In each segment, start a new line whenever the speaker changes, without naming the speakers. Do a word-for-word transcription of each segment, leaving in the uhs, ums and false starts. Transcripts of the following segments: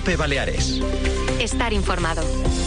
COPE Baleares.
Estar informado.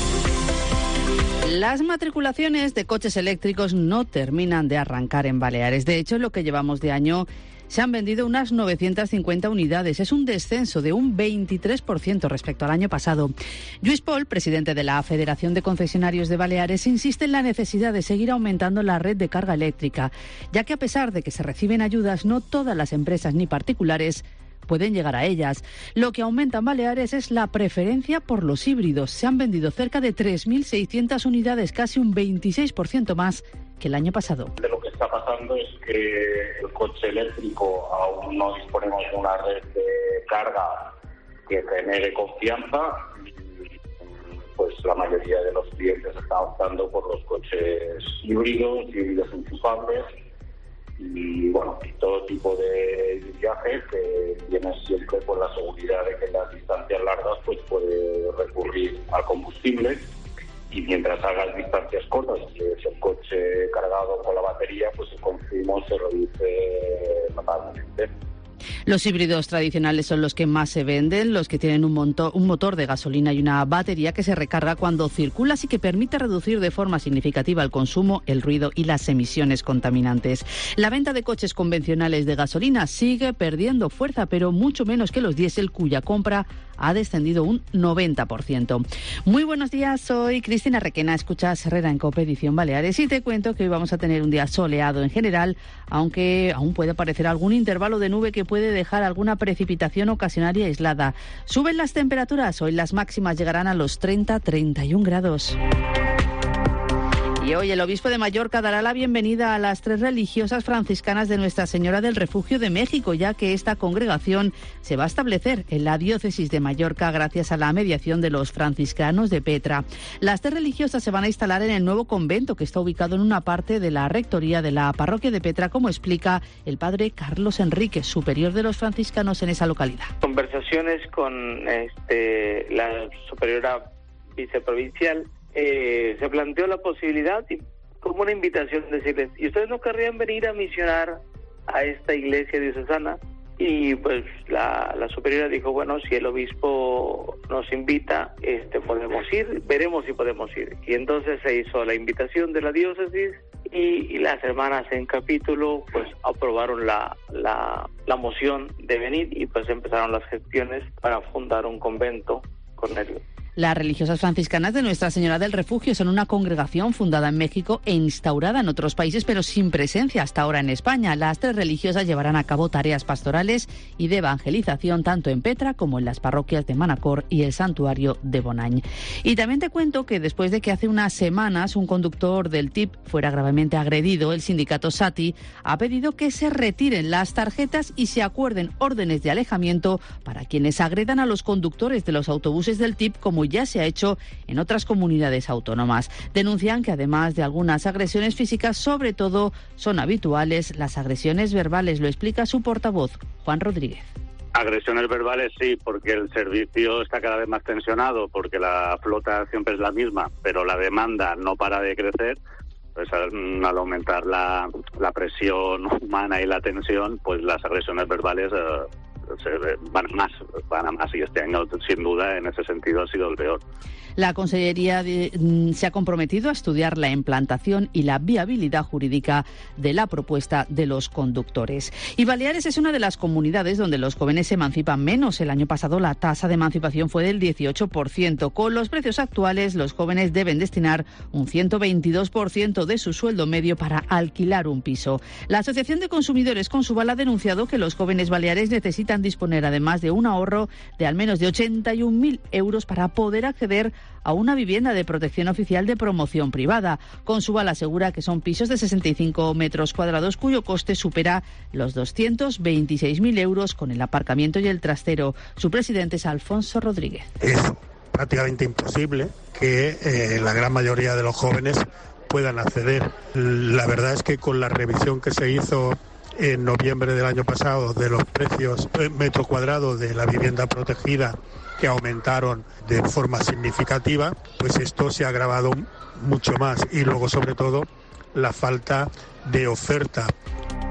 Las matriculaciones de coches eléctricos no terminan de arrancar en Baleares. De hecho, en lo que llevamos de año se han vendido unas novecientas cincuenta unidades. Es un descenso de un veintitrés por ciento respecto al año pasado. Lluís Pol, presidente de la Federación de Concesionarios de Baleares, insiste en la necesidad de seguir aumentando la red de carga eléctrica, ya que a pesar de que se reciben ayudas, no todas las empresas ni particulares pueden llegar a ellas. Lo que aumenta en Baleares es la preferencia por los híbridos. Se han vendido cerca de tres mil seiscientas unidades, casi un veintiséis por ciento más que el año pasado.
De lo que está pasando es que el coche eléctrico aún no disponemos de una red de carga que genere confianza y pues la mayoría de los clientes está optando por los coches híbridos, híbridos enchufables y bueno, y todo tipo de viajes que tienen siempre por la seguridad de que en las distancias largas pues puede recurrir al combustible. Y mientras hagas distancias cortas, si es el coche cargado con la batería, pues el consumo se reduce notablemente.
Los híbridos tradicionales son los que más se venden, los que tienen un, monto, un motor de gasolina y una batería que se recarga cuando circulas y que permite reducir de forma significativa el consumo, el ruido y las emisiones contaminantes. La venta de coches convencionales de gasolina sigue perdiendo fuerza, pero mucho menos que los diésel, cuya compra ha descendido un noventa por ciento. Muy buenos días, soy Cristina Requena, escuchas Herrera en COPE Edición Baleares y te cuento que hoy vamos a tener un día soleado en general, aunque aún puede aparecer algún intervalo de nube que puede dejar alguna precipitación ocasional y aislada. Suben las temperaturas, hoy las máximas llegarán a los treinta a treinta y un grados. Y hoy el obispo de Mallorca dará la bienvenida a las tres religiosas franciscanas de Nuestra Señora del Refugio de México, ya que esta congregación se va a establecer en la diócesis de Mallorca gracias a la mediación de los franciscanos de Petra. Las tres religiosas se van a instalar en el nuevo convento que está ubicado en una parte de la rectoría de la parroquia de Petra, como explica el padre Carlos Enrique, superior de los franciscanos en esa localidad.
Conversaciones con este, la superiora viceprovincial. Eh, se planteó la posibilidad y como una invitación decirles, ¿y ustedes no querrían venir a misionar a esta iglesia diocesana? Y pues la, la superiora dijo, bueno, si el obispo nos invita, este podemos ir, veremos si podemos ir. Y entonces se hizo la invitación de la diócesis y, y las hermanas en capítulo pues aprobaron la, la, la moción de venir y pues empezaron las gestiones para fundar un convento con él.
Las religiosas franciscanas de Nuestra Señora del Refugio son una congregación fundada en México e instaurada en otros países, pero sin presencia hasta ahora en España. Las tres religiosas llevarán a cabo tareas pastorales y de evangelización tanto en Petra como en las parroquias de Manacor y el santuario de Bonany. Y también te cuento que después de que hace unas semanas un conductor del T I P fuera gravemente agredido, el sindicato SATI ha pedido que se retiren las tarjetas y se acuerden órdenes de alejamiento para quienes agredan a los conductores de los autobuses del T I P, como ya se ha hecho en otras comunidades autónomas. Denuncian que además de algunas agresiones físicas, sobre todo son habituales las agresiones verbales. Lo explica su portavoz, Juan Rodríguez.
Agresiones verbales sí, porque el servicio está cada vez más tensionado, porque la flota siempre es la misma, pero la demanda no para de crecer. Pues al, al aumentar la, la presión humana y la tensión, pues las agresiones verbales eh, se van más, van a más, y este año sin duda en ese sentido ha sido el peor.
La Consellería de, se ha comprometido a estudiar la implantación y la viabilidad jurídica de la propuesta de los conductores. Y Baleares es una de las comunidades donde los jóvenes se emancipan menos. El año pasado la tasa de emancipación fue del dieciocho por ciento. Con los precios actuales, los jóvenes deben destinar un ciento veintidós por ciento de su sueldo medio para alquilar un piso. La Asociación de Consumidores Consuval ha denunciado que los jóvenes baleares necesitan disponer además de un ahorro de al menos de ochenta y un mil euros para poder acceder a una vivienda de protección oficial de promoción privada. Consuval asegura que son pisos de sesenta y cinco metros cuadrados cuyo coste supera los doscientos veintiséis mil euros con el aparcamiento y el trastero. Su presidente es Alfonso Rodríguez.
Es prácticamente imposible que eh, la gran mayoría de los jóvenes puedan acceder. La verdad es que con la revisión que se hizo en noviembre del año pasado de los precios metro cuadrado de la vivienda protegida, que aumentaron de forma significativa, pues esto se ha agravado mucho más, y luego sobre todo la falta de oferta.